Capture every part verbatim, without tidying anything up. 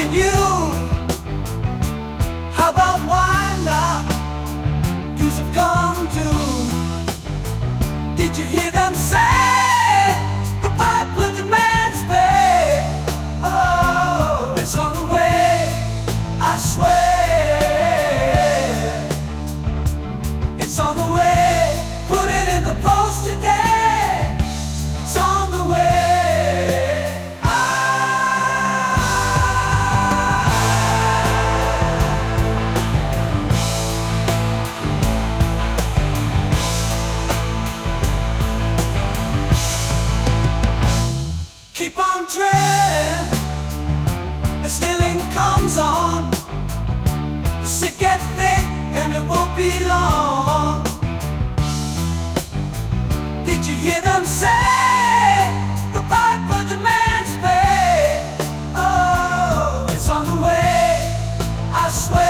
asking you, how about wind up? You've come to. Did you hear them say the pipe demands pay? Oh, it's on the way, I swear. It's on the way, put it in the post today. It's on the way. Keep on treading, the stealing comes on. The sick get thick and it won't be long. Did you hear them say the piper demands pay? Oh, it's on the way, I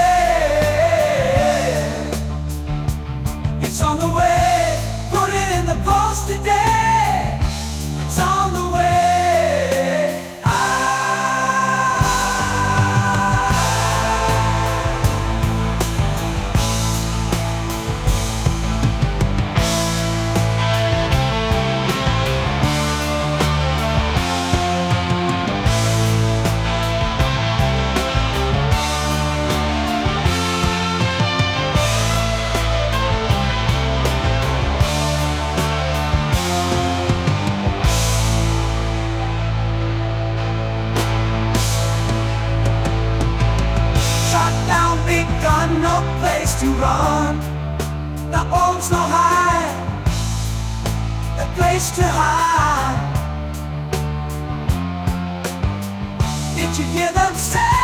swear. It's on the way, put it in the post today. It's on the way. Got no place to run, no owns no hide, a place to hide. Did you hear them say